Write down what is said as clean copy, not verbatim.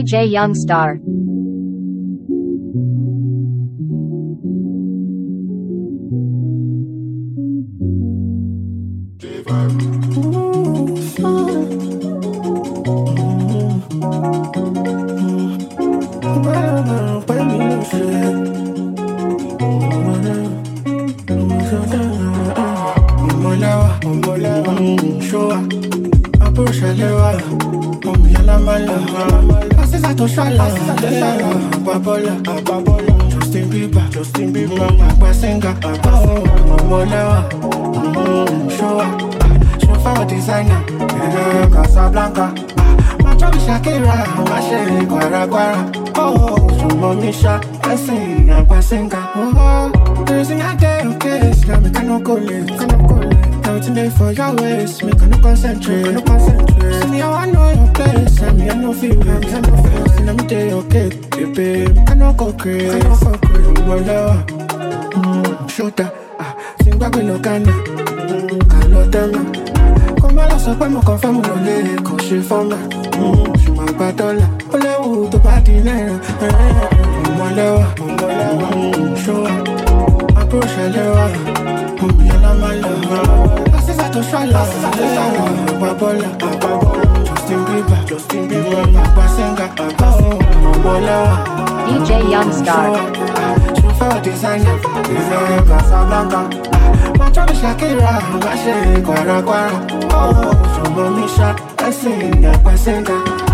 DJ Youngstar. Justin Bieber, Papa Singer, Momolewa, show up, show for designer, Casablanca, Machabi Shakira, Mashe, Guara, oh, show Momisha, Blessing, Papa Singer, oh, there's an idea of case, now we cannot go late, everything there for your ways, we cannot concentrate, See me, I know your place, and me, I know feel it, let me tell you, okay, baby, I know go crazy, Shota, sing back with no canna, can't tell me. Come on, so I'm confirm no lady, cause she found me. She my batola, Ole, to party now. Show up, approach a lewa, Yala Mala. I said to Shala, Babola, Justin Bieber, Papa Singer, DJ Youngstar. For designer, Casablanca, Machabi Shakira, Mashe, Guara, oh, Shomomisha, I sing, Papa Singer.